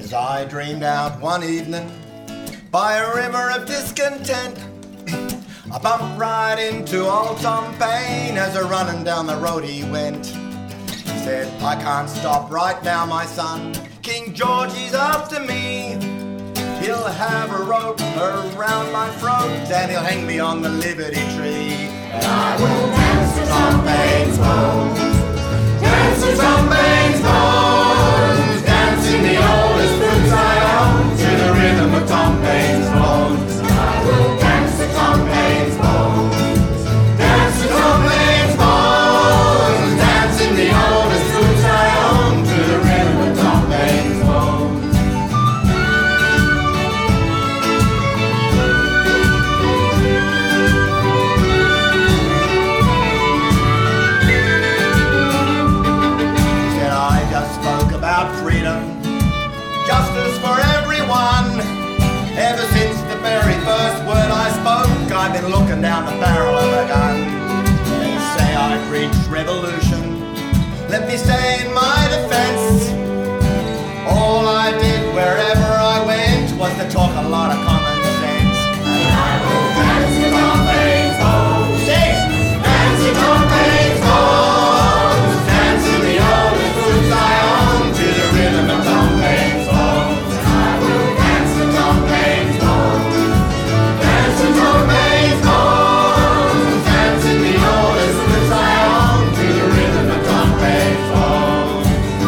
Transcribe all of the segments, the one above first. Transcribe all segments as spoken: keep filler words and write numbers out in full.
As I dreamed out one evening by a river of discontent, I bumped right into old Tom Paine as a running down the road he went. He said, I can't stop right now, my son. King George, he's after me. He'll have a rope around my throat and he'll hang me on the Liberty Tree. And I will dance to Tom Paine's bones, dance to Tom Paine's bones, dancing the oldest boots I own to the rhythm of Tom Paine's bones. I will dance to Tom Paine's bones, dance to Tom Paine's bones, dancing the oldest boots I own to the rhythm of Tom Paine's bones. Said I just spoke about freedom, justice for everyone. Ever since the very first word I spoke, I've been looking down the barrel of a gun. They say I preach revolution. Let me say in my defense, all I did wherever I went was to talk a lot of common sense. And I will dance to Tom Paine's bones, dance to Tom Paine's bones, dancing the oldest boots I own to the rhythm of Tom Paine's bones. I will dance to Tom Paine's bones, dance to Tom Paine's bones, dancing the oldest boots I own to the rhythm of Tom Paine's bones.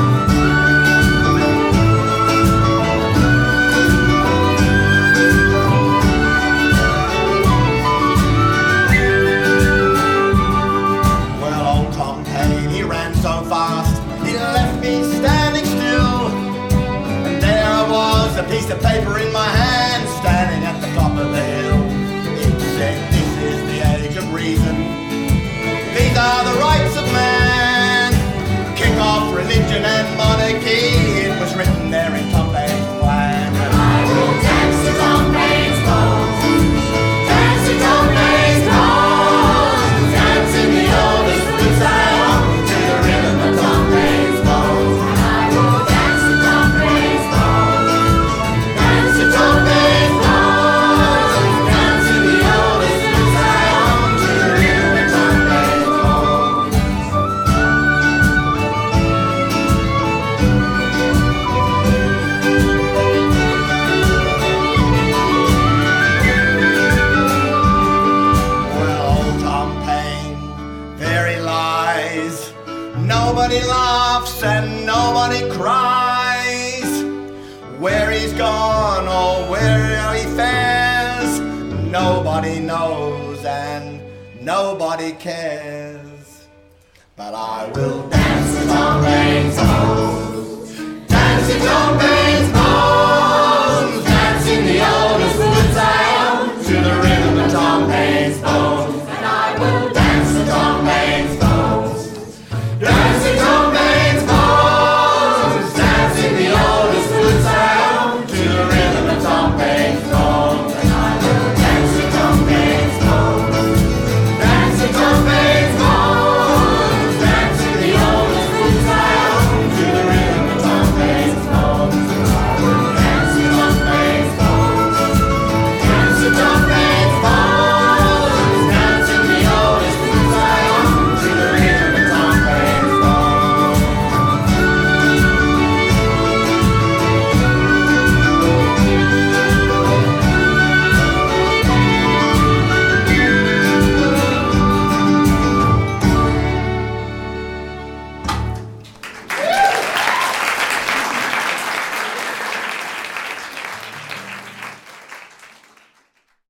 Well, old Tom Paine, he ran so fast, he left me standing still. And there I was, a piece of paper in my hand, standing at the top of the hill. It said, this is the age of reason, these are the rights of man. Kick off religion and monarchy, it was written there in Tom Paine's plan. And I will dance to Tom Paine's bones, dance to Tom Paine's bones, dancing the oldest boots I own to the rhythm of Tom Paine's bones. And I will dance to Tom Paine's bones, dance to Tom Paine's bones, dancing the oldest boots I own to the rhythm of Tom Paine's bones. Well, old Tom Paine, there he lies. Nobody laughs and nobody cries. Where he's gone or where he fares, nobody knows and nobody cares. But I will